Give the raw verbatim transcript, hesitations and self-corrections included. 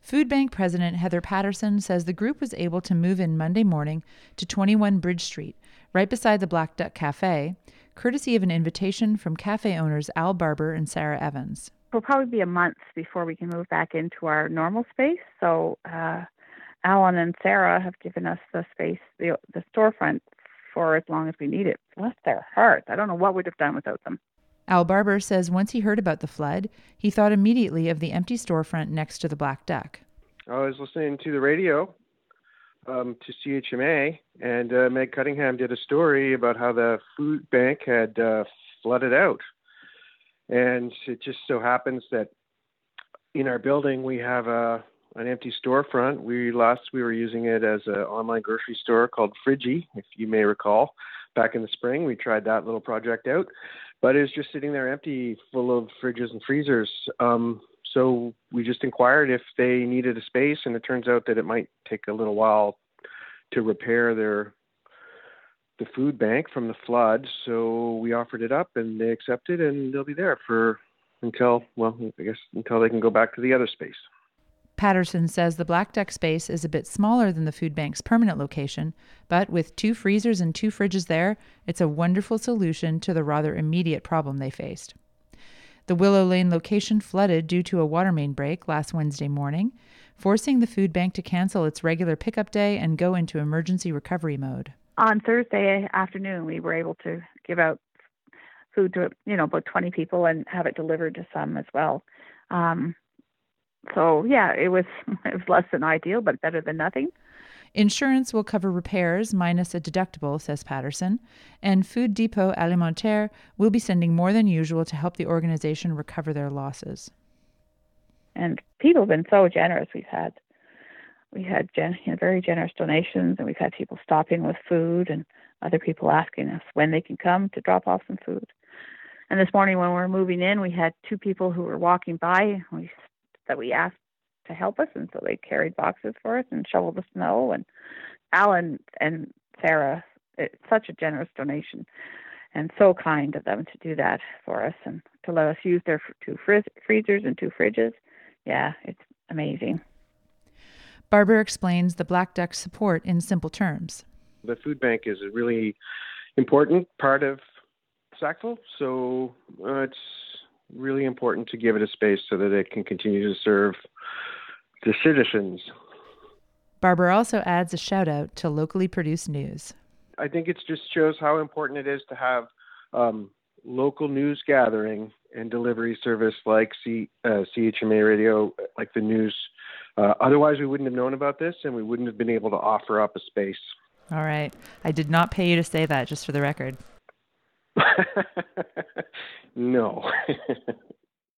Food Bank President Heather Patterson says the group was able to move in Monday morning to twenty-one Bridge Street, right beside the Black Duck Cafe, courtesy of an invitation from cafe owners Al Barber and Sarah Evans. It'll probably be a month before we can move back into our normal space. So uh, Alan and Sarah have given us the space, the, the storefront, for as long as we need it. Bless their hearts. I don't know what we'd have done without them. Al Barber says once he heard about the flood, he thought immediately of the empty storefront next to the Black Duck. I was listening to the radio um, to C H M A, and uh, Meg Cunningham did a story about how the food bank had uh, flooded out. And it just so happens that in our building we have a, an empty storefront. We last we were using it as an online grocery store called Fridgie, if you may recall. Back in the spring, we tried that little project out. But it was just sitting there empty, full of fridges and freezers. Um, so we just inquired if they needed a space, and it turns out that it might take a little while to repair their the food bank from the flood. So we offered it up, and they accepted, and they'll be there for until, well, I guess until they can go back to the other space. Patterson says the Black Duck space is a bit smaller than the food bank's permanent location, but with two freezers and two fridges there, it's a wonderful solution to the rather immediate problem they faced. The Willow Lane location flooded due to a water main break last Wednesday morning, forcing the food bank to cancel its regular pickup day and go into emergency recovery mode. On Thursday afternoon, we were able to give out food to, you know, about twenty people and have it delivered to some as well. Um, So, yeah, it was it was less than ideal, but better than nothing. Insurance will cover repairs minus a deductible, says Patterson, and Food Depot Alimentaire will be sending more than usual to help the organization recover their losses. And people have been so generous. We've had we had gen, you know, very generous donations, and we've had people stopping with food and other people asking us when they can come to drop off some food. And this morning when we were moving in, we had two people who were walking by we, that we asked to help us, and so they carried boxes for us and shoveled the snow. And Alan and Sarah, it's such a generous donation and so kind of them to do that for us and to let us use their two frizz- freezers and two fridges. Yeah, it's amazing. Barber explains the Black Duck support in simple terms. The food bank is a really important part of Sackville, so uh, it's really important to give it a space so that it can continue to serve the citizens. Barber also adds a shout out to locally produced news. I think it just shows how important it is to have um, local news gathering and delivery service like C, uh, C H M A Radio, like the news. Uh, otherwise, we wouldn't have known about this, and we wouldn't have been able to offer up a space. All right. I did not pay you to say that, just for the record. No.